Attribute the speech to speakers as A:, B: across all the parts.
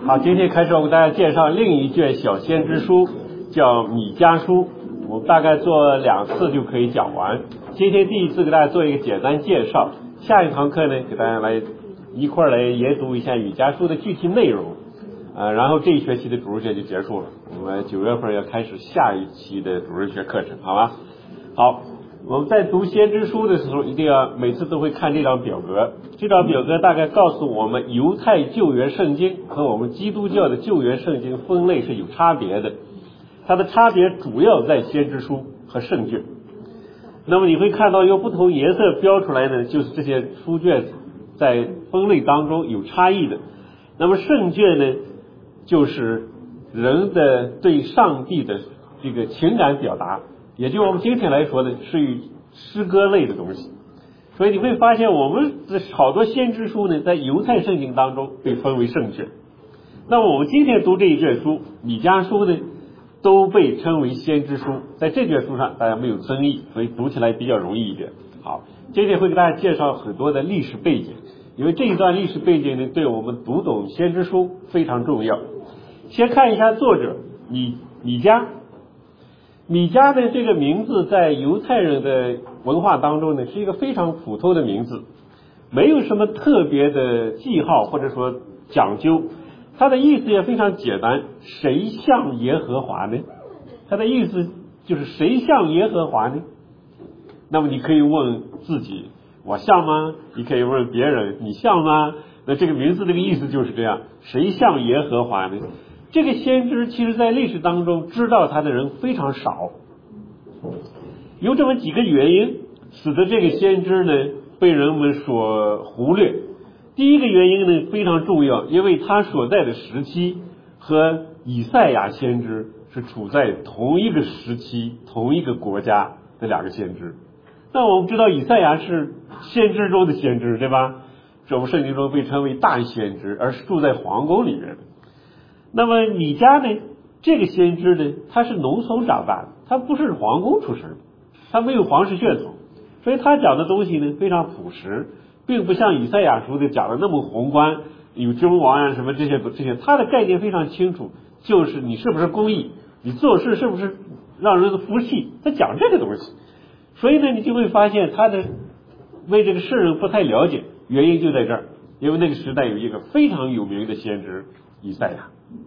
A: 好，今天开始我给大家介绍另一卷小先知书，叫米迦书。我们大概做2次就可以讲完。今天第一次给大家做一个简单介绍，下一堂课呢，给大家来一块来研读一下米迦书的具体内容。然后这一学期的主日学就结束了，我们9月份要开始下一期的主日学课程，好吧？好，我们在读先知书的时候，一定要每次都会看这张表格。这张表格大概告诉我们，犹太旧约圣经和我们基督教的旧约圣经分类是有差别的。它的差别主要在先知书和圣卷。那么你会看到用不同颜色标出来呢，就是这些书卷在分类当中有差异的。那么圣卷呢，就是人的对上帝的这个情感表达，也就我们今天来说呢，是与诗歌类的东西。所以你会发现我们的好多先知书呢，在犹太圣经当中被分为圣卷。那么我们今天读这一卷书米迦书呢，都被称为先知书，在这卷书上大家没有争议，所以读起来比较容易一点。好，今天会给大家介绍很多的历史背景，因为这一段历史背景呢，对我们读懂先知书非常重要。先看一下作者米迦。米迦的这个名字在犹太人的文化当中呢，是一个非常普通的名字，没有什么特别的记号或者说讲究。它的意思也非常简单，谁像耶和华呢？它的意思就是谁像耶和华呢？那么你可以问自己，我像吗？你可以问别人，你像吗？那这个名字这个意思就是这样，谁像耶和华呢？这个先知其实在历史当中知道他的人非常少，有这么几个原因使得这个先知呢被人们所忽略。第一个原因呢非常重要，因为他所在的时期和以赛亚先知是处在同一个时期同一个国家的2个先知。那我们知道以赛亚是先知中的先知，对吧？是我们圣经中被称为大先知，而是住在皇宫里面的。那么米迦呢，这个先知呢，他是农村长大的，他不是皇宫出身，他没有皇室血统，所以他讲的东西呢非常朴实，并不像以赛亚书的讲的那么宏观，有君王啊什么这些，他的概念非常清楚，就是你是不是公义，你做事是不是让人服气，他讲这个东西。所以呢，你就会发现他的为这个世人不太了解，原因就在这儿，因为那个时代有一个非常有名的先知以赛亚。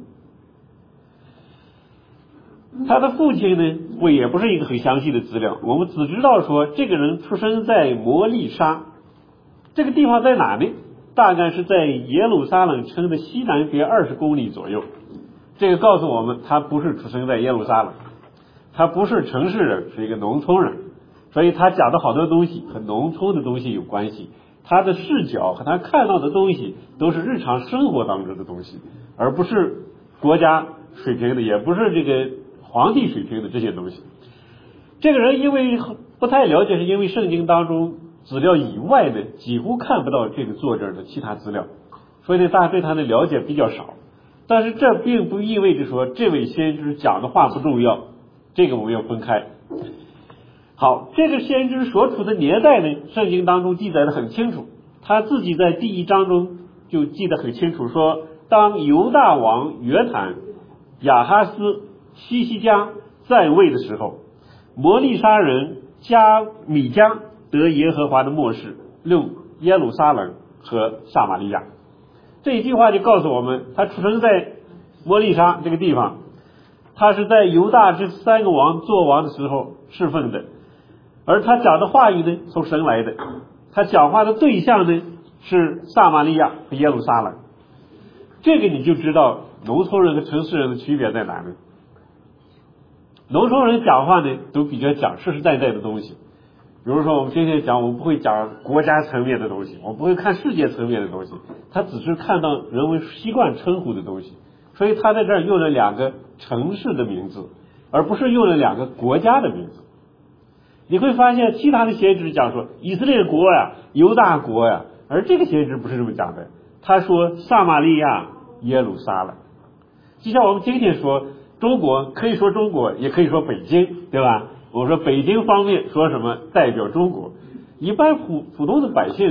A: 他的父亲呢，也不是一个很详细的资料，我们只知道说这个人出生在摩利沙，这个地方在哪呢？大概是在耶路撒冷城的西南边20公里左右。这个告诉我们，他不是出生在耶路撒冷，他不是城市人，是一个农村人，所以他讲的好多东西和农村的东西有关系，他的视角和他看到的东西都是日常生活当中的东西，而不是国家水平的，也不是这个皇帝水平的这些东西。这个人因为不太了解，是因为圣经当中资料以外的几乎看不到这个作者的其他资料，所以呢，大家对他的了解比较少。但是这并不意味着说这位先知讲的话不重要，这个我们要分开。好，这个先知所处的年代呢，圣经当中记载的很清楚，他自己在第1章中就记得很清楚，说当犹大王约坦、亚哈斯、西西家在位的时候，摩利沙人米迦得耶和华的默示，论耶路撒冷和撒玛利亚。这一句话就告诉我们，他出生在摩利沙这个地方，他是在犹大这3个王做王的时候侍奉的，而他讲的话语呢，从神来的，他讲话的对象呢是撒玛利亚和耶路撒冷。这个你就知道农村人和城市人的区别在哪呢？农村人讲话呢都比较讲实实在在的东西，比如说我们今天讲，我们不会讲国家层面的东西，我们不会看世界层面的东西，他只是看到人们习惯称呼的东西，所以他在这儿用了2个城市的名字，而不是用了2个国家的名字。你会发现其他的先知讲说以色列国呀、犹大国呀，而这个先知不是这么讲的，他说撒玛利亚、耶路撒冷。就像我们今天说中国，可以说中国，也可以说北京，对吧？我说北京方面说什么代表中国，一般普通的百姓呢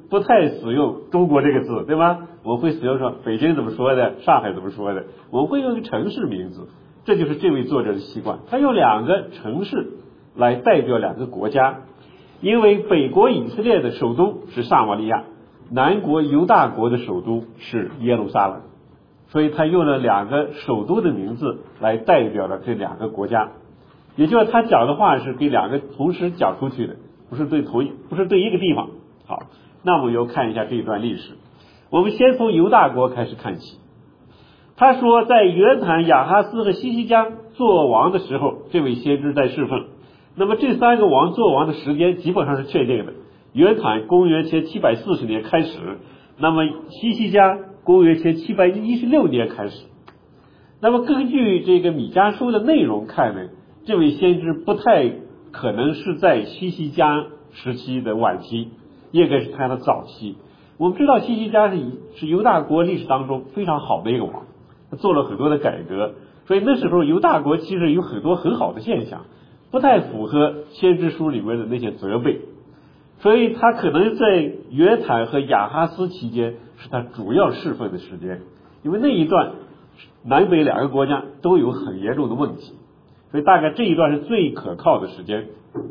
A: 不太使用中国这个字，对吧？我们会使用说北京怎么说的，上海怎么说的，我们会用一个城市名字，这就是这位作者的习惯。他用两个城市来代表两个国家，因为北国以色列的首都是撒玛利亚，南国犹大国的首都是耶路撒冷，所以他用了两个首都的名字来代表了这两个国家。也就是他讲的话是给两个同时讲出去的，不是对一个地方。好，那我们又看一下这一段历史。我们先从犹大国开始看起。他说，在约坦、亚哈斯和西西家做王的时候，这位先知在侍奉。那么这三个王做王的时间基本上是确定的。约坦公元前740年开始，那么西西家公元前716年开始。那么根据这个米迦书的内容看呢，这位先知不太可能是在西西家时期的晚期，应该是他的早期。我们知道西西家是犹大国历史当中非常好的一个王，他做了很多的改革，所以那时候犹大国其实有很多很好的现象，不太符合先知书里面的那些责备，所以他可能在约坦和亚哈斯期间是他主要侍奉的时间，因为那一段南北两个国家都有很严重的问题，所以大概这一段是最可靠的时间。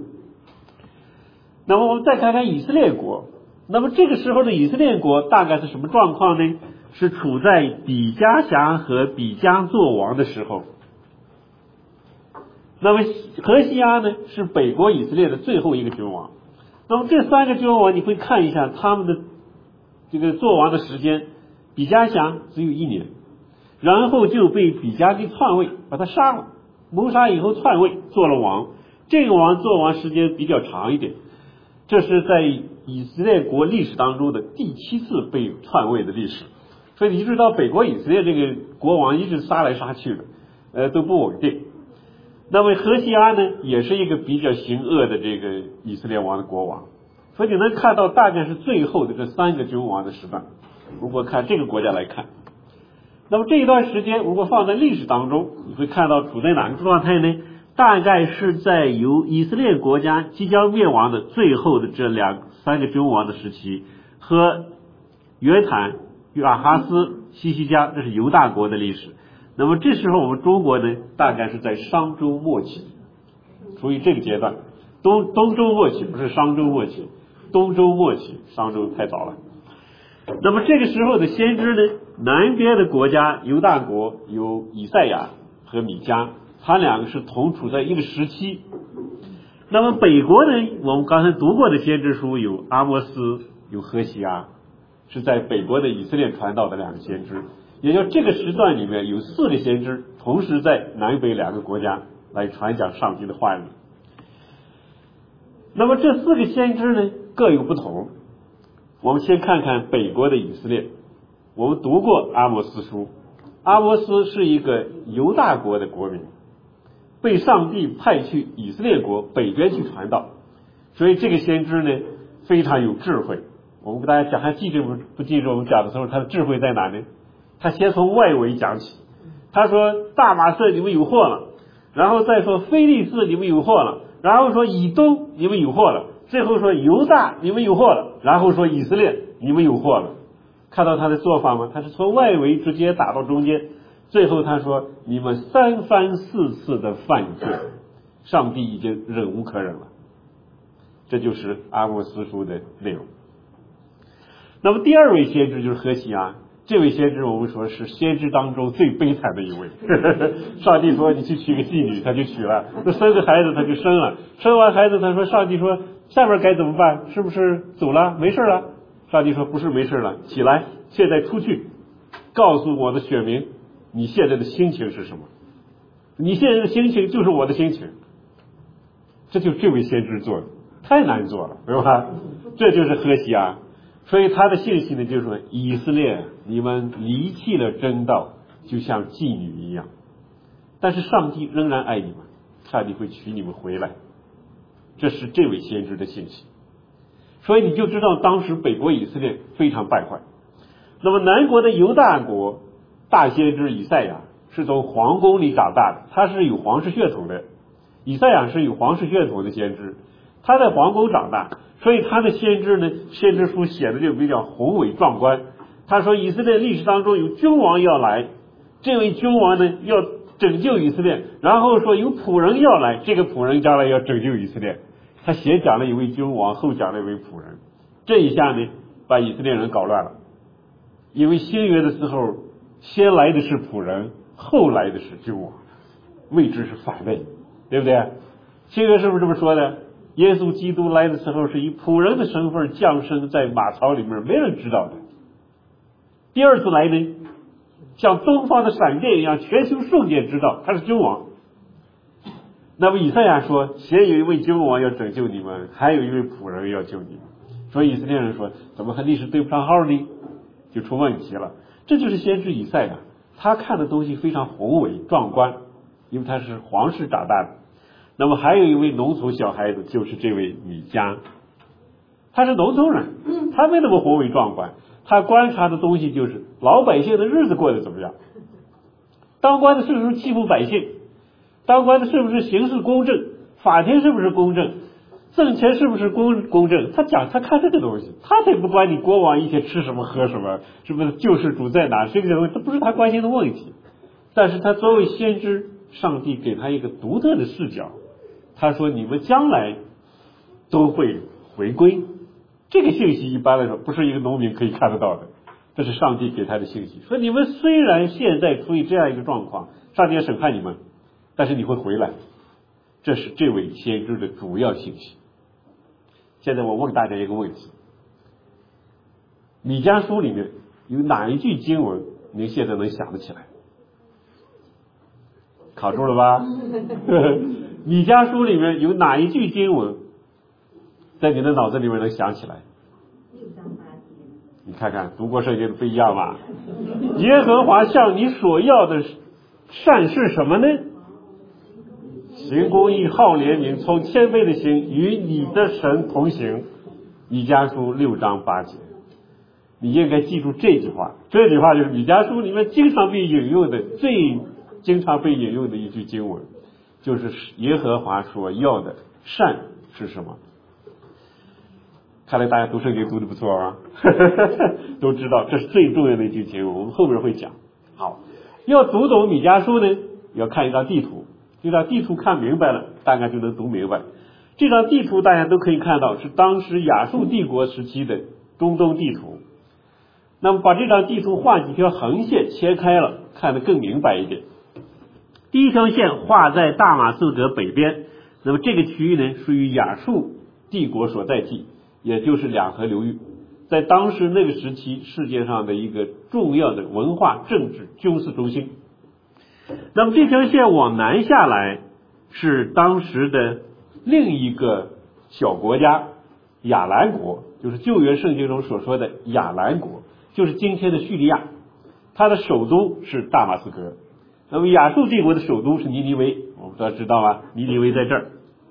A: 那么我们再看看以色列国，那么这个时候的以色列国大概是什么状况呢？是处在比加辖和比加作王的时候。那么何西阿呢是北国以色列的最后一个君王。那么这三个君王你会看一下他们的这个作王的时间，比加辖只有1年，然后就被比加给篡位，把他杀了，谋杀以后篡位做了王。这个王做王时间比较长一点，这是在以色列国历史当中的第7次被篡位的历史。所以你知道北国以色列这个国王一直杀来杀去的，都不稳定。那么何西阿呢，也是一个比较行恶的这个以色列王的国王。所以你能看到大概是最后的这3个君王的时段。如果看这个国家来看，那么这一段时间如果放在历史当中，你会看到处在哪个状态呢？大概是在由以色列国家即将灭亡的最后的这3个君王的时期，和约坦、亚哈斯、西西家，这是犹大国的历史。那么这时候我们中国呢，大概是在商周末期，属于这个阶段。东周末期，不是商周末期，东周末期，商周太早了。那么这个时候的先知呢，南边的国家犹大国有以赛亚和米迦，他两个是同处在一个时期。那么北国呢，我们刚才读过的先知书有阿摩斯，有何西阿，是在北国的以色列传道的2个先知。也就这个时段里面有4个先知同时在南北2个国家来传讲上帝的话语。那么这4个先知呢各有不同。我们先看看北国的以色列。我们读过阿摩斯书，阿摩斯是一个犹大国的国民，被上帝派去以色列国北边去传道，所以这个先知呢非常有智慧。我们给大家讲，还记住不记住我们讲的时候他的智慧在哪呢？他先从外围讲起，他说大马色你们有祸了，然后再说非利士你们有祸了，然后说以东你们有祸了，最后说犹大你们有祸了，然后说以色列你们有祸了。看到他的做法吗？他是从外围直接打到中间，最后他说你们3番4次的犯罪，上帝已经忍无可忍了。这就是阿摩斯书的内容。那么第2位先知就是何西阿，这位先知我们说是先知当中最悲惨的一位。上帝说你去娶个妓女，他就娶了，生个孩子他就生了，生完孩子他说上帝说下面该怎么办？是不是走了？没事了？上帝说不是没事了，起来，现在出去，告诉我的选民你现在的心情是什么？你现在的心情就是我的心情。这就是这位先知做的，太难做了，对吧？这就是何西阿。所以他的信息呢，就是说以色列你们离弃了真道，就像妓女一样，但是上帝仍然爱你们，上帝会娶你们回来。这是这位先知的信息。所以你就知道当时北国以色列非常败坏。那么南国的犹大国大先知以赛亚是从皇宫里长大的，他是有皇室血统的。以赛亚是有皇室血统的先知， 他在皇宫长大，所以他的先知书写的就比较宏伟壮观。他说以色列历史当中有君王要来，这位君王呢要拯救以色列，然后说有仆人要来，这个仆人将来要拯救以色列。他先讲了一位君王，后讲了一位仆人，这一下呢把以色列人搞乱了。因为新约的时候，先来的是仆人，后来的是君王，位置是反位，对不对？新约是不是这么说的？耶稣基督来的时候是以仆人的身份降生在马槽里面，没人知道的。第二次来呢，像东方的闪电一样，全球瞬间知道他是君王。那么以赛亚说，先有一位君王要拯救你们，还有一位仆人要救你们。所以以色列人说，怎么和历史对不上号呢？就出问题了。这就是先知以赛亚，他看的东西非常宏伟壮观，因为他是皇室长大的。那么还有一位农村小孩子，就是这位米迦，他是农村人，他没那么宏伟壮观，他观察的东西就是老百姓的日子过得怎么样，当官的是不是欺负百姓，当官的是不是行事公正，法庭是不是公正，挣钱是不是公正，他看这个东西，他才不管你国王一天吃什么喝什么，是不是救世主在哪，这个东西这不是他关心的问题。但是他作为先知，上帝给他一个独特的视角，他说你们将来都会回归。这个信息一般来说不是一个农民可以看得到的，这是上帝给他的信息，说你们虽然现在处于这样一个状况，上帝要审判你们，但是你会回来，这是这位先知的主要信息。现在我问大家一个问题，米迦书里面有哪一句经文您现在能想得起来？考住了吧？米迦书里面有哪一句经文在你的脑子里面能想起来？你看看读过圣经的不一样吧？耶和华向你所要的善是什么呢？行公义，好怜悯，从谦卑的心与你的神同行。米迦书6章8节，你应该记住这句话。这句话就是米迦书里面经常被引用的一句经文，就是耶和华所要的善是什么？看来大家读圣经读得不错啊，都知道这是最重要的一句经文，我们后面会讲。好，要读懂米迦书呢，要看一张地图，这张地图看明白了，大概就能读明白。这张地图大家都可以看到，是当时亚述帝国时期的中东地图。那么把这张地图画几条横线切开了，看得更明白一点。第一条线画在大马士革北边，那么这个区域呢，属于亚述帝国所在地，也就是两河流域，在当时那个时期世界上的一个重要的文化、政治、军事中心。那么这条线往南下来，是当时的另一个小国家亚兰国，就是旧约圣经中所说的亚兰国，就是今天的叙利亚，它的首都是大马士革。那么亚述帝国的首都是尼尼微，我们都知道吧？尼尼微在这儿，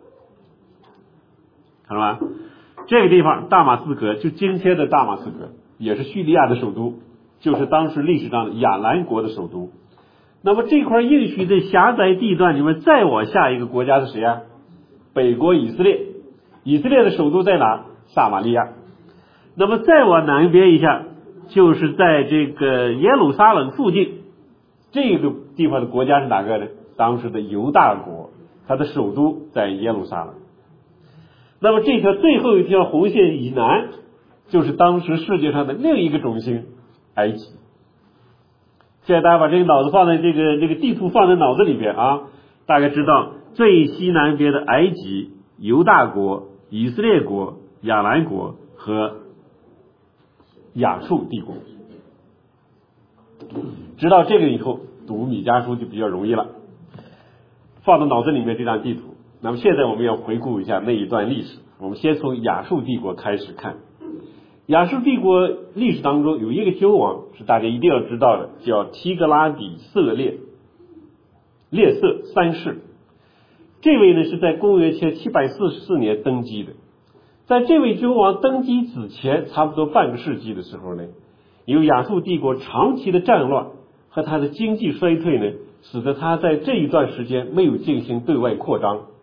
A: 看到吗？这个地方大马士革，就今天的大马士革，也是叙利亚的首都，就是当时历史上的亚兰国的首都。那么这块应许的狭窄地段里面，再往下一个国家是谁啊？北国以色列，以色列的首都在哪？撒玛利亚。那么再往南边一下，就是在这个耶路撒冷附近，这个地方的国家是哪个呢？当时的犹大国，它的首都在耶路撒冷。那么这条最后一条红线以南，就是当时世界上的另一个中心埃及。现在大家把这个脑子放在这个地图放在脑子里边啊，大概知道最西南边的埃及、犹大国、以色列国、亚兰国和亚述帝国。知道这个以后，读米迦书就比较容易了。放到脑子里面这张地图。那么现在我们要回顾一下那一段历史，我们先从亚述帝国开始看。亚述帝国历史当中有一个君王是大家一定要知道的，叫提格拉底色列色三世。这位呢是在公元前744年登基的。在这位君王登基之前差不多半个世纪的时候呢，由亚述帝国长期的战乱和他的经济衰退呢，使得他在这一段时间没有进行对外扩张。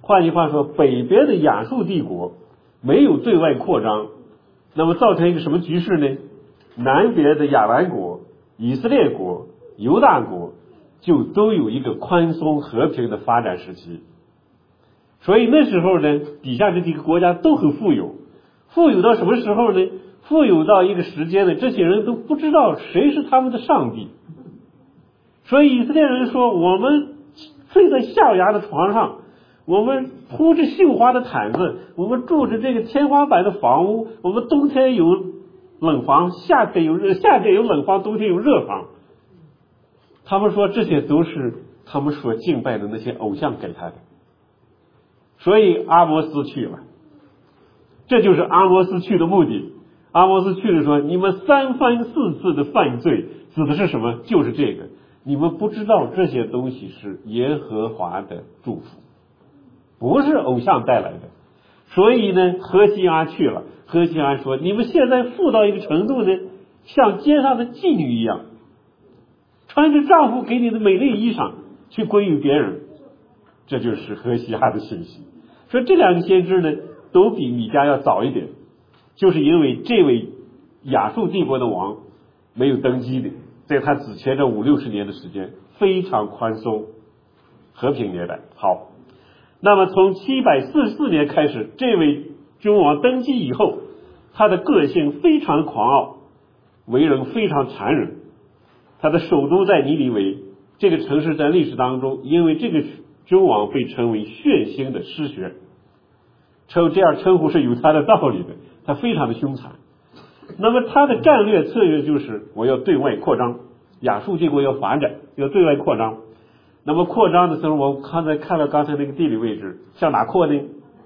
A: 换句话说，北边的亚述帝国没有对外扩张，那么造成一个什么局势呢？南边的亚兰国、以色列国、犹大国就都有一个宽松和平的发展时期。所以那时候呢，底下这几个国家都很富有，富有到什么时候呢？富有到一个时间呢，这些人都不知道谁是他们的上帝。所以以色列人说，我们睡在象牙的床上，我们铺着绣花的毯子，我们住着这个天花板的房屋，我们冬天有冷房，夏天有冷房，冬天有热房。他们说这些都是他们所敬拜的那些偶像给他的。所以阿摩斯去了，这就是阿摩斯去的目的。阿摩斯去了说，你们3番4次的犯罪指的是什么？就是这个，你们不知道这些东西是耶和华的祝福，不是偶像带来的。所以呢，何西阿去了，何西阿说，你们现在富到一个程度呢，像街上的妓女一样，穿着丈夫给你的美丽衣裳去归于别人。这就是何西阿的信息。说这两个先知呢，都比米迦要早一点，就是因为这位亚述帝国的王没有登基的，在他之前这50-60年的时间非常宽松和平年代。好，那么从744年开始，这位君王登基以后，他的个性非常狂傲，为人非常残忍。他的首都在尼尼微，这个城市在历史当中因为这个君王被称为血腥的失血，这样称呼是有他的道理的，他非常的凶残。那么他的战略策略就是我要对外扩张，亚述帝国要发展，要对外扩张。那么扩张的时候，我看到刚才那个地理位置，向哪扩呢？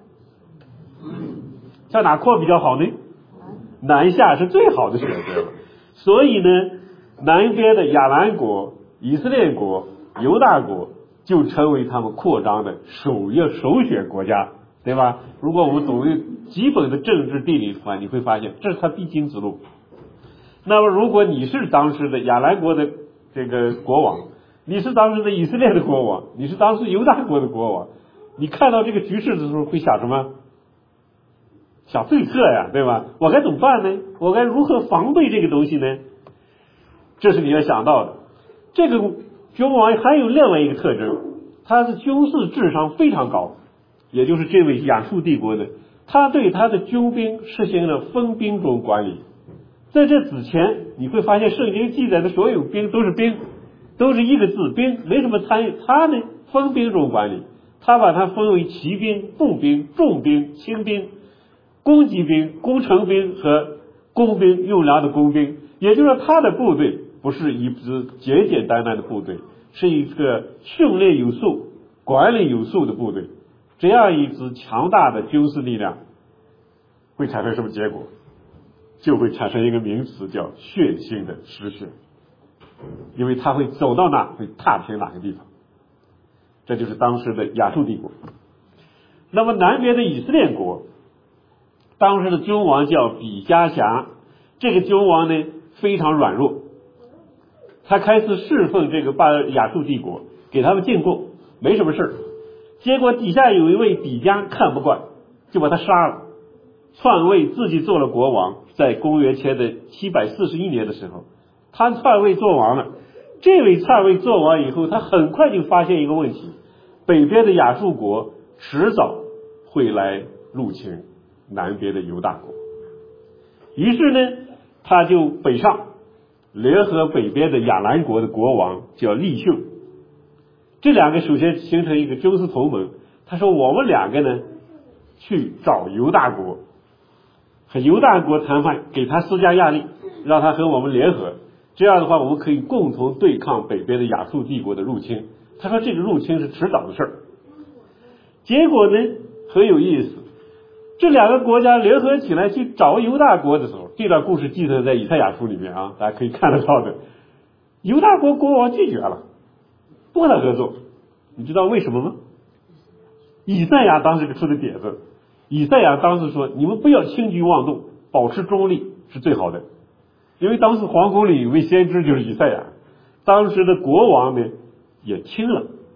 A: 向哪扩比较好呢？南下是最好的选择了。所以呢，南边的亚兰国、以色列国、犹大国就成为他们扩张的首选国家，对吧？如果我们懂基本的政治地理的话，你会发现这是他必经之路。那么如果你是当时的亚兰国的这个国王，你是当时的以色列的国王，你是当时犹大国的国王，你看到这个局势的时候会想什么？想对策呀，对吧？我该怎么办呢？我该如何防备这个东西呢？这是你要想到的。这个君王还有另外一个特征，他的军事智商非常高，也就是这位亚述帝国呢，他对他的军兵实行了分兵种管理。在这之前，你会发现圣经记载的所有兵都是兵，都是一个字兵，没什么参与。他呢分兵种管理，他把它分为骑兵、步兵、重兵、轻兵、攻击兵、攻城兵和工兵，用粮的工兵。也就是说，他的部队不是一支简简单单的部队，是一个训练有素、管理有素的部队。这样一支强大的军事力量会产生什么结果？就会产生一个名词叫血腥的失血，因为他会走到哪会踏平哪个地方。这就是当时的亚述帝国。那么南边的以色列国，当时的君王叫比加辖，这个君王呢非常软弱，他开始侍奉这个亚述帝国，给他们进贡，没什么事儿。结果底下有一位比加看不惯，就把他杀了，篡位自己做了国王。在公元前的741年的时候，他篡位做王了。这位篡位做王以后，他很快就发现一个问题，北边的亚述国迟早会来入侵南边的犹大国。于是呢，他就北上，联合北边的亚兰国的国王叫利逊。这两个首先形成一个军事同盟。他说我们两个呢去找犹大国，和犹大国谈判，给他施加压力，让他和我们联合。这样的话，我们可以共同对抗北边的亚述帝国的入侵。他说这个入侵是迟早的事儿。结果呢很有意思，这两个国家联合起来去找犹大国的时候，这段故事记载在以赛亚书里面啊，大家可以看得到的。犹大国国王拒绝了，不和他合作。你知道为什么吗？以赛亚当时出的点子，以赛亚当时说，你们不要轻举妄动，保持中立是最好的。因为当时皇宫里有位先知就是以赛亚，当时的国王呢也听了，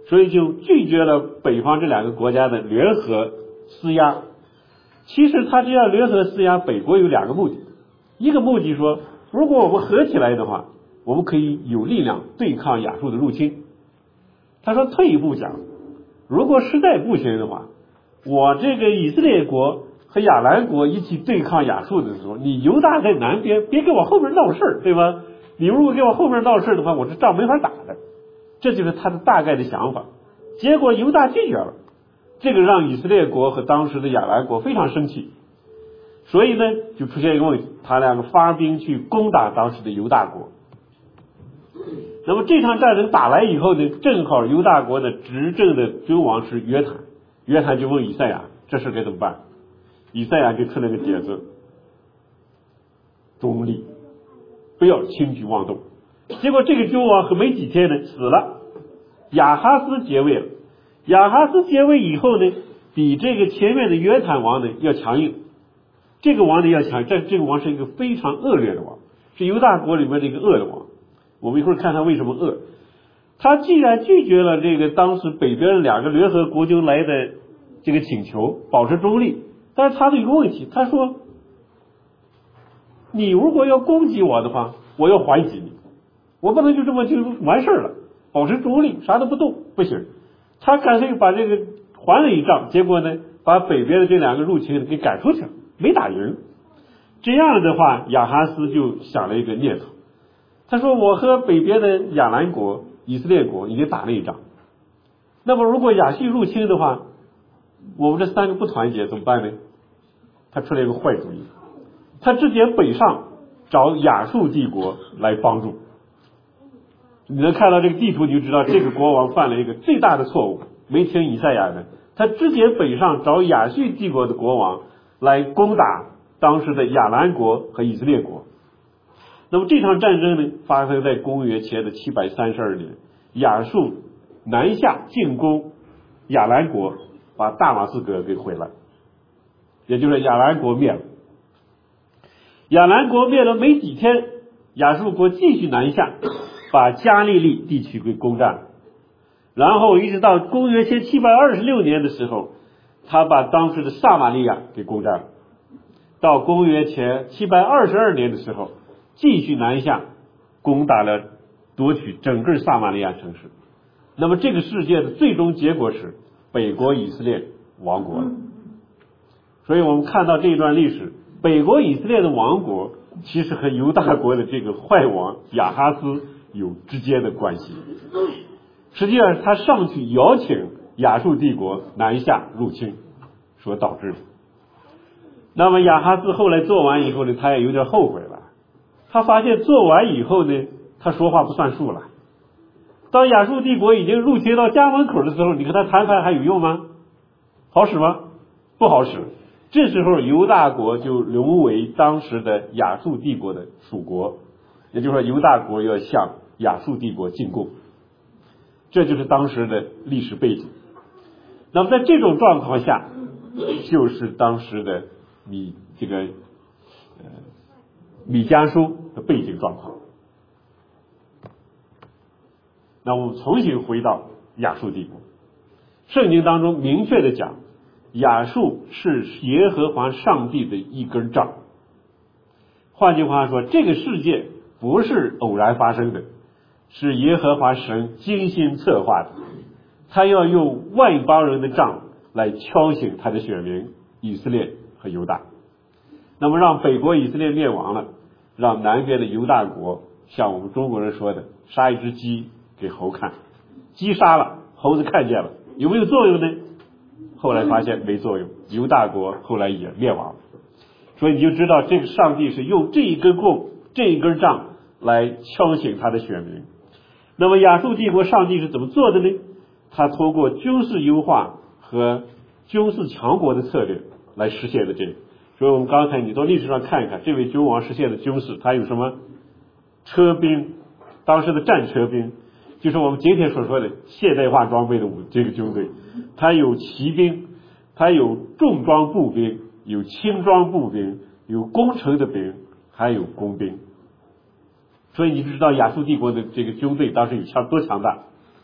A: 所以就拒绝了北方这两个国家的联合施压。其实他这样联合施压，北国有两个目的，一个目的说，如果我们合起来的话，我们可以有力量对抗亚述的入侵。他说退一步讲，如果实在不行的话，我这个以色列国和亚兰国一起对抗亚述的时候，你犹大在南边，别给我后面闹事儿，对吧？你如果给我后面闹事的话，我这仗没法打的。这就是他的大概的想法。结果犹大拒绝了，这个让以色列国和当时的亚兰国非常生气，所以呢就出现一个问题，他两个发兵去攻打当时的犹大国。那么这场战争打来以后呢，正好犹大国的执政的君王是约坦，约坦就问以赛亚这事该怎么办，以赛亚就出了个点子，中立，不要轻举妄动。结果这个君王和没几天呢死了，亚哈斯接位了。亚哈斯接位以后呢，比这个前面的约坦王呢要强硬，这个王呢要强，这个王是一个非常恶劣的王，是犹大国里面的一个恶的王。我们一会儿看他为什么恶。他既然拒绝了这个当时北边两个联合国军来的这个请求，保持中立，但是他的一个问题，他说你如果要攻击我的话，我要还击你，我不能就这么就完事了，保持中立啥都不动不行。他干脆把这个还了一仗，结果呢把北边的这两个入侵给赶出去了，没打赢。这样的话亚哈斯就想了一个念头，他说我和北边的亚兰国以色列国已经打了一仗，那么如果亚述入侵的话，我们这三个不团结怎么办呢？他出了一个坏主意，他直接北上找亚述帝国来帮助。你能看到这个地图，你就知道这个国王犯了一个最大的错误，没听以赛亚的，他直接北上找亚述帝国的国王来攻打当时的亚兰国和以色列国。那么这场战争呢，发生在公元前的732年，亚述南下进攻亚兰国，把大马士革给毁了，也就是亚兰国灭了。亚兰国灭了没几天，亚述国继续南下，把加利利地区给攻占了，然后一直到公元前726年的时候，他把当时的撒玛利亚给攻占了。到公元前722年的时候，继续南下，攻打了夺取整个撒玛利亚城市。那么这个事件的最终结果是北国以色列亡国了。所以我们看到这一段历史，北国以色列的亡国其实和犹大国的这个坏王亚哈斯有直接的关系。实际上他上去邀请亚述帝国南下入侵所导致的。那么亚哈斯后来做完以后呢，他也有点后悔了，他发现做完以后呢，他说话不算数了。当亚述帝国已经入侵到家门口的时候，你和他谈判还有用吗？好使吗？不好使。这时候犹大国就沦为当时的亚述帝国的属国，也就是说犹大国要向亚述帝国进贡，这就是当时的历史背景。那么在这种状况下，就是当时的米迦书的背景状况。那我们重新回到亚述帝国，圣经当中明确的讲，亚述是耶和华上帝的一根杖。换句话说，这个世界不是偶然发生的，是耶和华神精心策划的，他要用外邦人的杖来敲醒他的选民以色列和犹大。那么让北国以色列灭亡了，让南边的犹大国像我们中国人说的杀一只鸡给猴看，鸡杀了，猴子看见了，有没有作用呢？后来发现没作用，犹大国后来也灭亡了。所以你就知道这个上帝是用这一根棍，这一根杖来敲醒他的选民。那么亚述帝国上帝是怎么做的呢？他通过军事优化和军事强国的策略来实现的这个。所以我们刚才你到历史上看一看，这位君王实现的军事，他有什么车兵，当时的战车兵，就是我们今天所说的现代化装备的这个军队，他有骑兵，他有重装步兵，有轻装步兵，有攻城的兵，还有工兵。所以你知道亚述帝国的这个军队当时有多强大。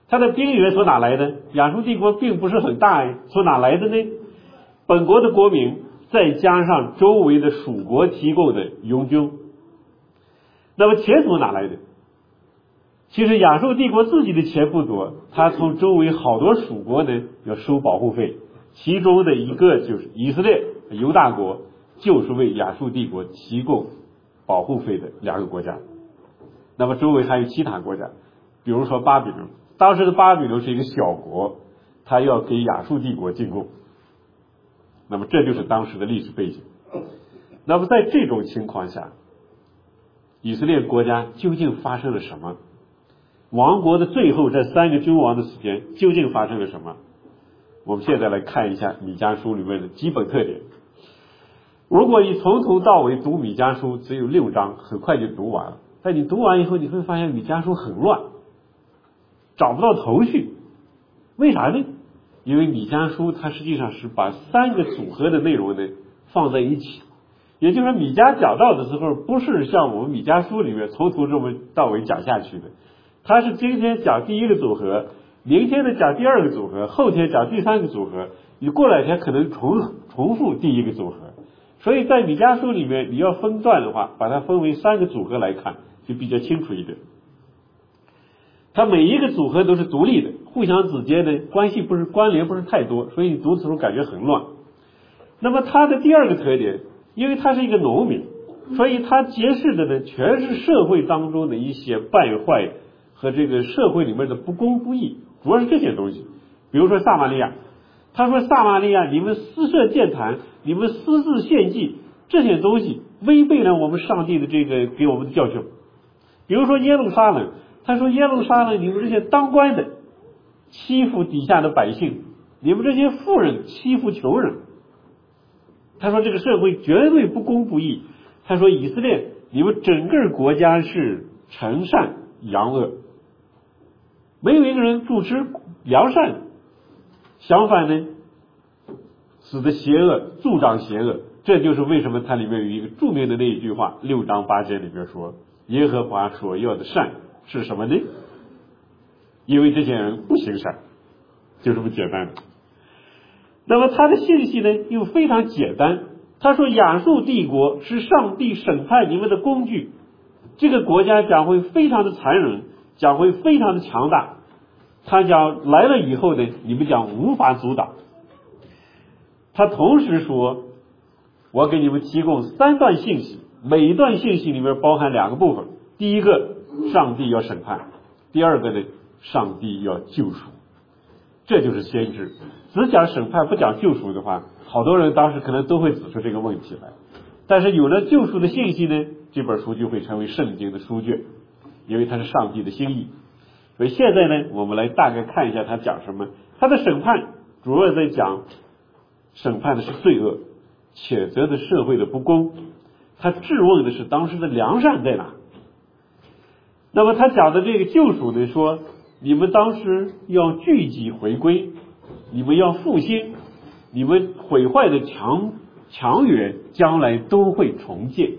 A: 它的兵源从哪来的？亚述帝国并不是很大呀，从哪来的呢？本国的国民再加上周围的属国提供的佣军。那么钱从哪来的？其实亚述帝国自己的钱不多，他从周围好多属国呢要收保护费，其中的一个就是以色列犹大国，就是为亚述帝国提供保护费的两个国家。那么周围还有其他国家，比如说巴比伦，当时的巴比伦是一个小国，他要给亚述帝国进贡。那么这就是当时的历史背景。那么在这种情况下，以色列国家究竟发生了什么？亡国的最后这三个君王的时间究竟发生了什么？我们现在来看一下米迦书里面的基本特点。如果你从头到尾读米迦书只有6章，很快就读完了，但你读完以后你会发现米迦书很乱，找不到头绪。为啥呢？因为米迦书它实际上是把3个组合的内容呢放在一起，也就是说米迦讲到的时候不是像我们米迦书里面从头这么到尾讲下去的，它是今天讲第一个组合，明天的讲第二个组合，后天讲第3个组合，你过2天可能重复第一个组合。所以在米迦书里面你要分段的话，把它分为3个组合来看就比较清楚一点。它每一个组合都是独立的，互相之间的关联不是太多，所以你读的时候感觉很乱。那么它的第二个特点，因为他是一个农民，所以他揭示的呢全是社会当中的一些败坏和这个社会里面的不公不义，主要是这些东西。比如说撒玛利亚，他说撒玛利亚你们私设殿坛，你们私自献祭，这些东西违背了我们上帝的这个给我们的教训。比如说耶路撒冷，他说耶路撒冷你们这些当官的欺负底下的百姓，你们这些富人欺负穷人，他说这个社会绝对不公不义。他说以色列你们整个国家是惩善扬恶，没有一个人主持良善，相反呢使得邪恶助长邪恶。这就是为什么它里面有一个著名的那一句话，6章8节里面说耶和华所要的善是什么呢？因为这些人不行善，就这么简单。那么他的信息呢又非常简单，他说亚述帝国是上帝审判你们的工具，这个国家将会非常的残忍，将会非常的强大，他将来了以后呢你们将无法阻挡。他同时说我给你们提供3段信息，每一段信息里面包含2个部分，第一个上帝要审判，第二个呢上帝要救赎。这就是先知，只讲审判不讲救赎的话，好多人当时可能都会指出这个问题来。但是有了救赎的信息呢，这本书就会成为圣经的书卷，因为它是上帝的心意。所以现在呢我们来大概看一下他讲什么。他的审判主要在讲审判的是罪恶，谴责的社会的不公，他质问的是当时的良善在哪。那么他讲的这个救赎呢，说你们当时要聚集回归，你们要复兴，你们毁坏的强援将来都会重建。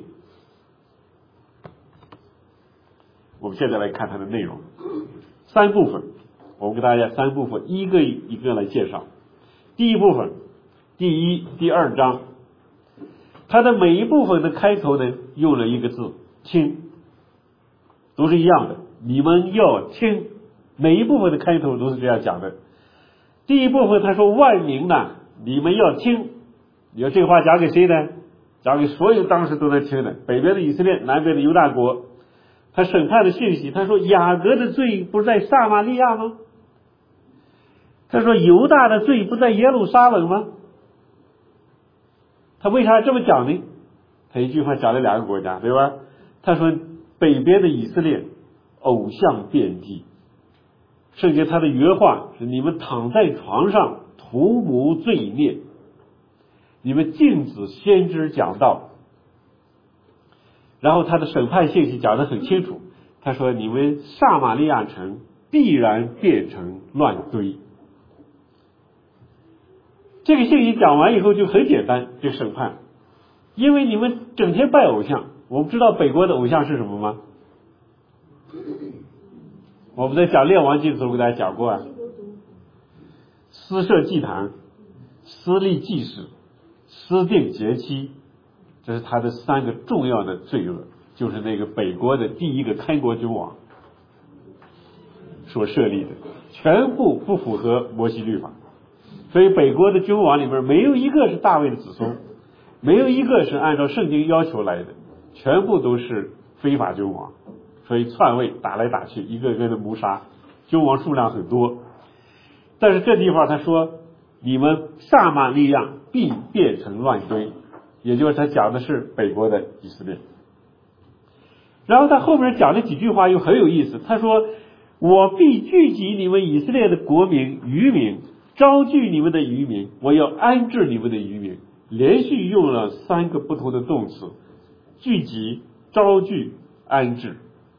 A: 我们现在来看它的内容，3部分，我们给大家3部分一个一个来介绍。第一部分第1、第2章，它的每一部分的开头呢用了一个字听，都是一样的，你们要听，每一部分的开头都是这样讲的。第一部分他说万民呐，你们要听，你要这个话讲给谁呢？讲给所有当时都在听的，北边的以色列，南边的犹大国。他审判的信息，他说雅各的罪不在撒玛利亚吗？他说犹大的罪不在耶路撒冷吗？他为啥这么讲呢？他一句话讲了2个国家，对吧？他说北边的以色列偶像遍地，圣经他的原话是你们躺在床上图谋罪孽，你们禁止先知讲道。然后他的审判信息讲得很清楚，他说你们撒玛利亚城必然变成乱堆。这个信息讲完以后就很简单，这个审判，因为你们整天拜偶像。我们知道北国的偶像是什么吗？ 我们在讲列王记的时候给大家讲过啊，私设祭坛、私立祭司、私定节期，这是他的3个重要的罪恶，就是那个北国的第一个开国君王所设立的，全部不符合摩西律法。所以北国的君王里面没有一个是大卫的子孙，没有一个是按照圣经要求来的，全部都是非法君王。所以篡位打来打去，一个个的谋杀，君王数量很多。但是这地方他说，你们撒玛利亚必变成乱堆，也就是他讲的是北国的以色列。然后他后面讲的几句话又很有意思，他说，我必聚集你们以色列的国民余民，招聚你们的余民，我要安置你们的余民。连续用了3个不同的动词，聚集、招聚、安置。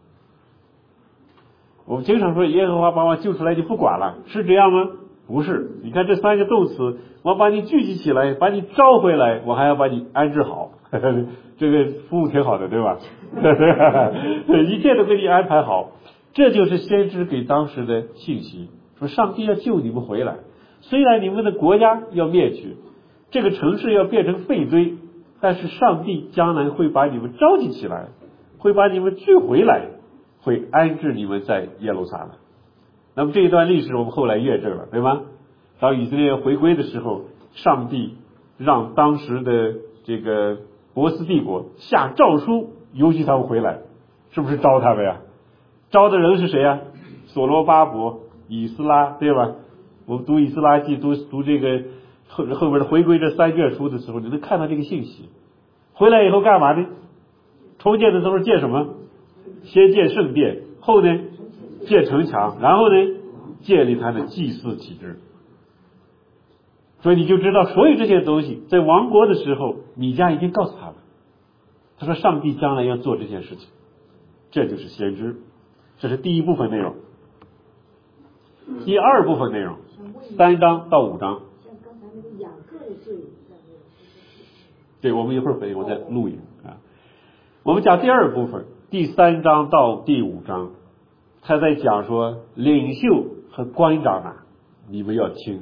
A: 我们经常说耶和华把我救出来就不管了，是这样吗？不是，你看这3个动词，我把你聚集起来，把你招回来，我还要把你安置好，这个服务挺好的，对吧？一切都给你安排好，这就是先知给当时的信息，说上帝要救你们回来，虽然你们的国家要灭去，这个城市要变成废堆，但是上帝将来会把你们召集起来，会把你们聚回来，会安置你们在耶路撒冷。那么这一段历史我们后来验证了，对吗？当以色列回归的时候，上帝让当时的这个波斯帝国下诏书尤其他们回来，是不是招他们呀？招的人是谁呀？所罗巴伯、以斯拉，对吧？我们读以斯拉记，读这个后边的回归这3卷书的时候，你能看到这个信息。回来以后干嘛呢？重建的时候建什么？先建圣殿，后呢建城墙，然后呢建立他的祭祀体制。所以你就知道，所有这些东西在亡国的时候，米迦已经告诉他了。他说上帝将来要做这件事情，这就是先知。这是第一部分内容。第二部分内容，3章到5章。
B: 像刚才那个雅各的罪，
A: 对，我们一会儿回我再录影啊。我们讲第二部分，第3章到第5章，他在讲说领袖和官长啊，你们要听。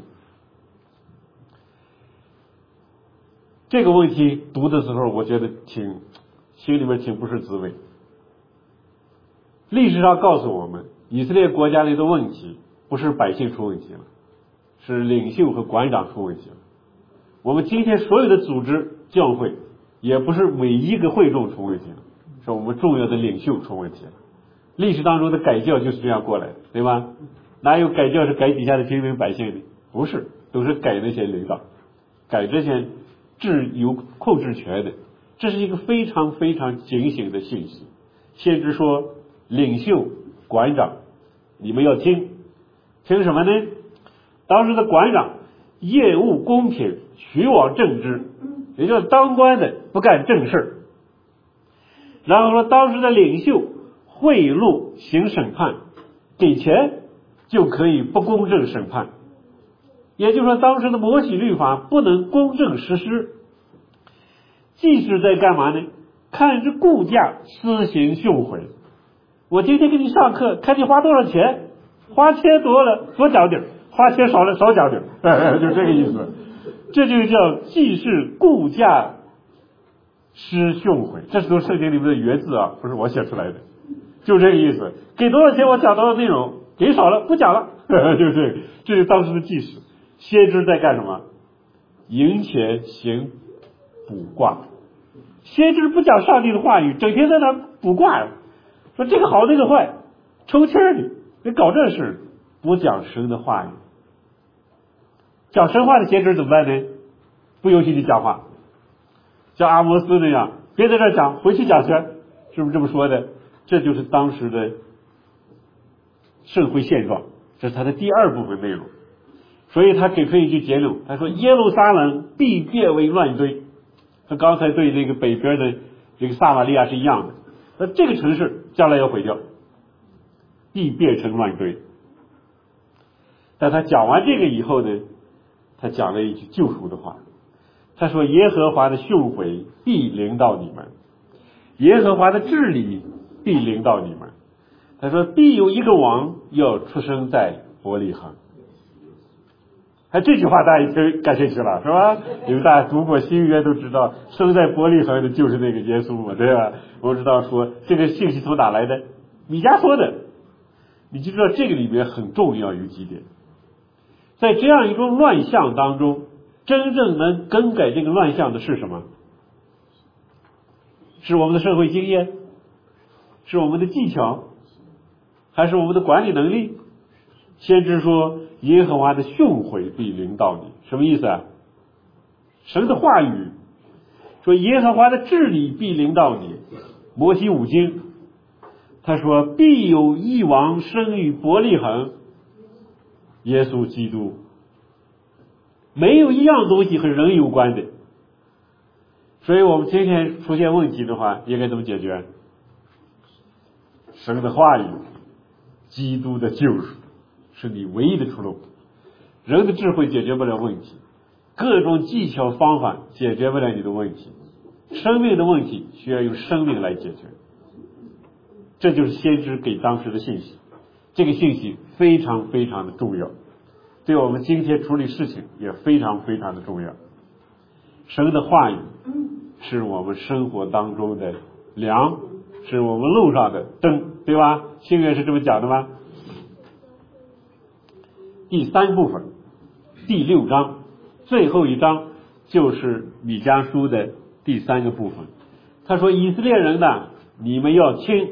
A: 这个问题读的时候，我觉得心里面挺不是滋味。历史上告诉我们，以色列国家里的问题不是百姓出问题了，是领袖和官长出问题了。我们今天所有的组织教会，也不是每一个会众出问题了，是我们重要的领袖出问题了。历史当中的改教就是这样过来的，对吧？哪有改教是改底下的平民百姓的？不是，都是改那些领导，改这些有控制权的。这是一个非常非常警醒的信息。先知说，领袖、馆长，你们要听什么呢？当时的馆长厌恶公平，取往正直，也就是当官的不干正事。然后说当时的领袖贿赂行审判，给钱就可以不公正审判，也就是说当时的摩西律法不能公正实施。祭司在干嘛呢？看着顾价施行训诲。我今天给你上课，看你花多少钱，花钱多了多讲点，花钱少了少讲点，就这个意思。这就叫祭司顾价施训诲，这是从圣经里面的原字啊，不是我写出来的，就这个意思。给多少钱我讲多少内容，给少了不讲了，就是这是当时的祭司。先知在干什么？赢钱行卜卦。先知不讲上帝的话语，整天在那卜卦，说这个好那个坏，抽签儿的，你搞这事，不讲神的话语。讲神话的先知怎么办呢？不允许你讲话，像阿摩斯那样，别在这讲，回去讲去，是不是这么说的？这就是当时的社会现状，这是他的第二部分内容。所以他给出一句结论，他说耶路撒冷必变为乱堆。和刚才对那个北边的这个撒玛利亚是一样的，那这个城市将来要毁掉，必变成乱堆。但他讲完这个以后呢，他讲了一句救赎的话，他说耶和华的训诲必临到你们，耶和华的治理必临到你们， 他说必有一个王要出生在伯利恒。这句话大家一听感兴趣了，是吧？因为大家读过新约都知道，生在伯利恒的就是那个耶稣嘛，对吧？我知道说这个信息从哪来的，米迦说的，你就知道这个里面很重要有几点。在这样一种乱象当中，真正能更改这个乱象的是什么？是我们的社会经验，是我们的技巧，还是我们的管理能力？先知说耶和华的训诲必临到你，什么意思啊？神的话语说耶和华的治理必临到你。摩西五经他说必有一王生于伯利恒，耶稣基督。没有一样东西和人有关的，所以我们今天出现问题的话应该怎么解决？神的话语，基督的救赎是你唯一的出路。人的智慧解决不了问题，各种技巧方法解决不了你的问题，生命的问题需要用生命来解决。这就是先知给当时的信息，这个信息非常非常的重要，对我们今天处理事情也非常非常的重要。神的话语是我们生活当中的粮，是我们路上的灯，对吧？新约是这么讲的吗？第三部分，第6章，最后一章就是米迦书的第3个部分。他说以色列人呢，你们要听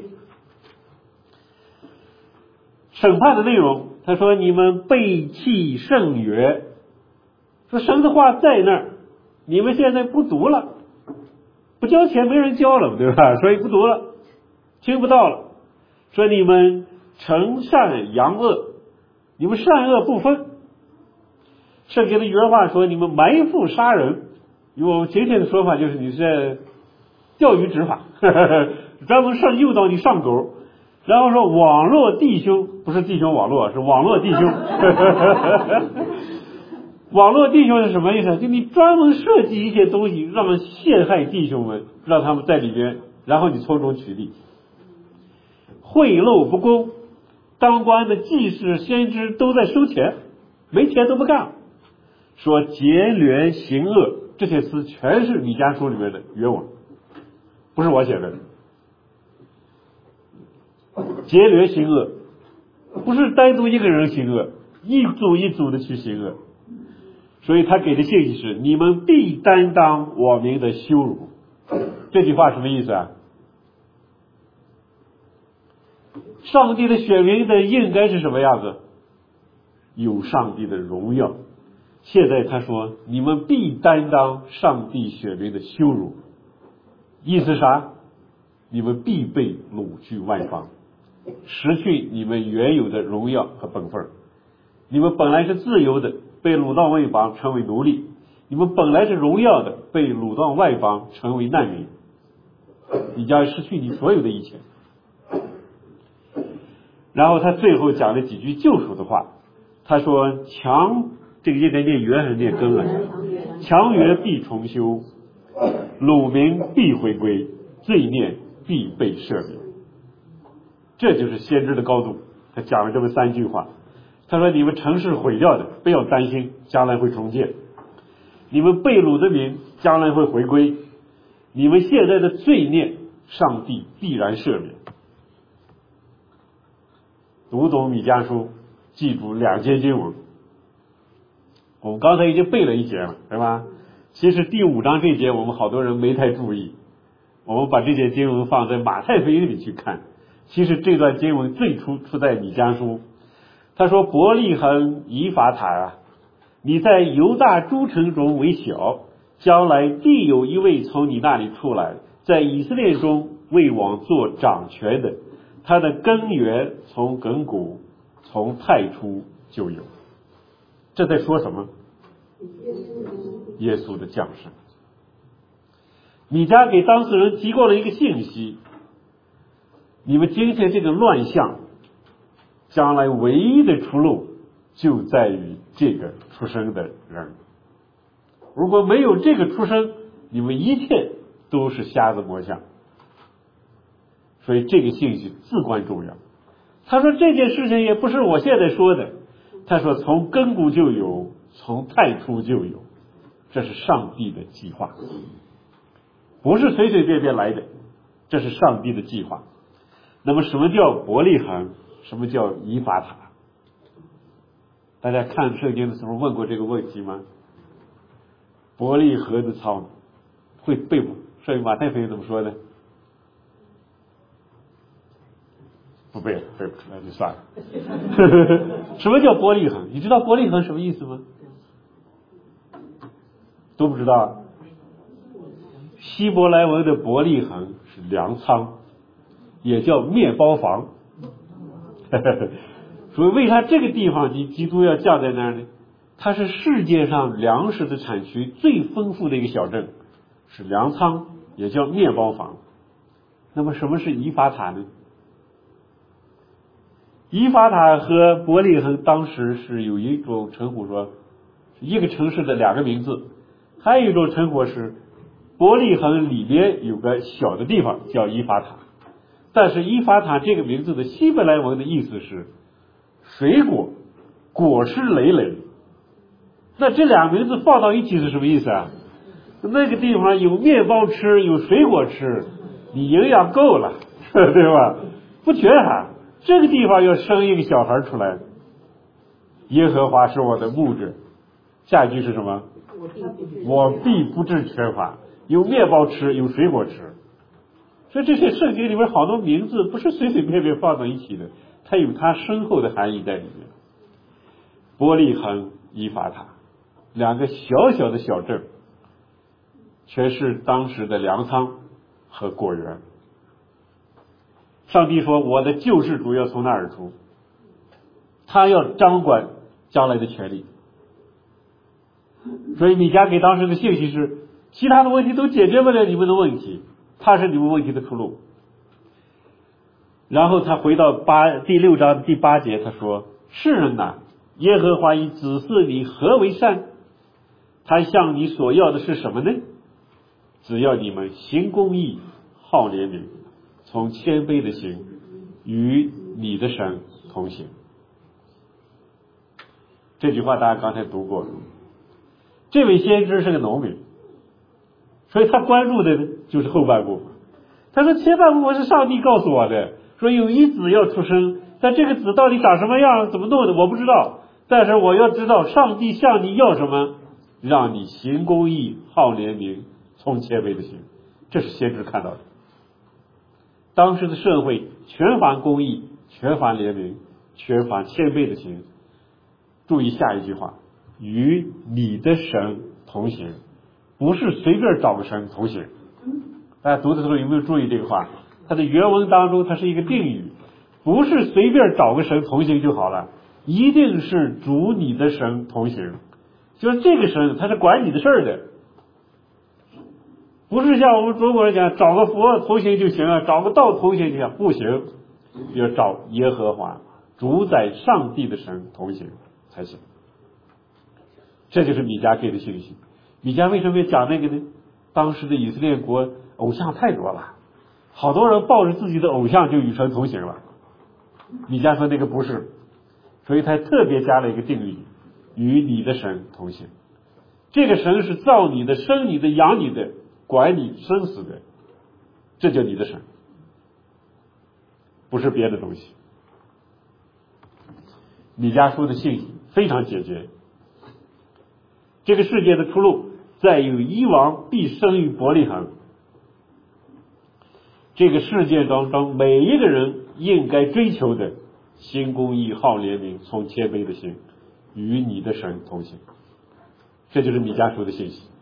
A: 审判的内容。他说你们背弃圣约，说神的话在那儿，你们现在不读了，不交钱没人交了，对吧？所以不读了，听不到了。说你们惩善扬恶，你们善恶不分。圣经的原话说你们埋伏杀人，用我们今天的说法就是你是在钓鱼执法，专门上诱导你上钩。然后说网络弟兄，不是弟兄网络，是网络弟兄。网络弟兄是什么意思？就你专门设计一些东西让陷害弟兄们，让他们在里边，然后你从中取利。贿赂不公，当官的祭司先知都在收钱，没钱都不干。说劫掠行恶，这些词全是米迦书里面的原文，不是我写的。劫掠行恶不是单独一个人行恶，一组一组的去行恶。所以他给的信息是你们必担当我民的羞辱。这句话什么意思啊？上帝的选民的应该是什么样子？有上帝的荣耀。现在他说你们必担当上帝选民的羞辱，意思啥？你们必被掳去外邦，失去你们原有的荣耀和本分。你们本来是自由的，被掳到外邦成为奴隶；你们本来是荣耀的，被掳到外邦成为难民。你将失去你所有的一切。然后他最后讲了几句救赎的话，他说强，这个应该念约还是念根啊？强约必重修，掳民必回归，罪孽必被赦免。这就是先知的高度。他讲了这么3句话。他说你们城市毁掉的不要担心，将来会重建；你们被掳的民将来会回归；你们现在的罪孽上帝必然赦免。读懂米迦书，记住2节经文。我们刚才已经背了1节了，对吧？其实第5章这节我们好多人没太注意，我们把这节经文放在马太福音里去看。其实这段经文最初出在米迦书。他说伯利恒以法塔啊，你在犹大诸城中为小，将来必有一位从你那里出来，在以色列中为王做掌权的，他的根源从亘古，从太初就有。这在说什么？耶稣的降生。米迦给当事人提供了一个信息，你们今天这个乱象将来唯一的出路就在于这个出生的人。如果没有这个出生，你们一切都是瞎子摸象。所以这个信息至关重要。 他说这件事情也不是我现在说的，他说从亘古就有，从太初就有，这是上帝的计划，不是随随便便来的，这是上帝的计划。那么什么叫伯利恒？什么叫以法塔？大家看圣经的时候问过这个问题吗？伯利恒的草会背不？所以马太福音怎么说呢？不背了，背不出来就算了。什么叫伯利恒？你知道伯利恒什么意思吗？都不知道。希伯来文的伯利恒是粮仓，也叫面包房。所以为啥这个地方基督要降在那儿呢？它是世界上粮食的产区最丰富的一个小镇，是粮仓，也叫面包房。那么什么是以法塔呢？以法塔和伯利恒当时是有一种称呼，说一个城市的两个名字，还有一种称呼是伯利恒里边有个小的地方叫以法塔。但是以法塔这个名字的希伯来文的意思是水果，果实累累。那这俩名字放到一起是什么意思啊？那个地方有面包吃，有水果吃，你营养够了，对吧？不缺乏。这个地方要生一个小孩出来，耶和华是我的牧者，下一句是什么？我必不致缺乏，有面包吃，有水果吃。所以这些圣经里面好多名字不是随随便便放到一起的，它有它深厚的含义在里面。伯利恒、以法塔，两个小小的小镇，全是当时的粮仓和果园。上帝说我的救世主要从那儿出，他要掌管将来的权利。所以米迦给当时的信息是，其他的问题都解决不了你们的问题，他是你们问题的出路。然后他回到第6章第8节，他说，世人哪，耶和华已指示你何为善，他向你所要的是什么呢？只要你们行公义，好怜悯，从谦卑的行，与你的神同行。这句话大家刚才读过。这位先知是个农民，所以他关注的就是后半部分。他说前半部分是上帝告诉我的，说有一子要出生，但这个子到底长什么样，怎么弄的我不知道，但是我要知道上帝向你要什么，让你行公义，好怜悯，从谦卑的行。这是先知看到的。当时的社会缺乏公义，缺乏怜悯，缺乏谦卑的心。注意下一句话，与你的神同行，不是随便找个神同行。大家读的时候有没有注意这个话？它的原文当中它是一个定语，不是随便找个神同行就好了，一定是主你的神同行。就是这个神他是管你的事儿的，不是像我们中国人讲找个佛同行就行了，找个道同行就行，不行，要找耶和华主宰上帝的神同行才行。这就是米迦给的信息。米迦为什么要讲那个呢？当时的以色列国偶像太多了，好多人抱着自己的偶像就与神同行了。米迦说那个不是，所以他特别加了一个定语，与你的神同行。这个神是造你的、生你的、养你的，管你生死的，这叫你的神，不是别的东西。米迦书的信息非常简洁。这个世界的出路，在有一王必生于伯利恒。这个世界当中每一个人应该追求的，行公义，好怜悯，从谦卑的心，与你的神同行。这就是米迦书的信息。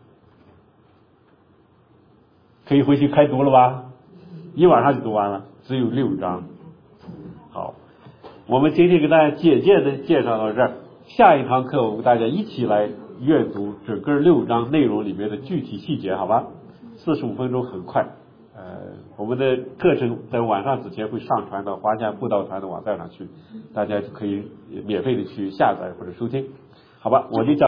A: 可以回去开读了吧？一晚上就读完了，只有6章。好，我们今天给大家简介的介绍到这儿，下一堂课我们大家一起来阅读整个6章内容里面的具体细节，好吧？45分钟很快。我们的课程在晚上之前会上传到华夏布道团的网站上去，大家就可以免费的去下载或者收听，好吧？我就讲。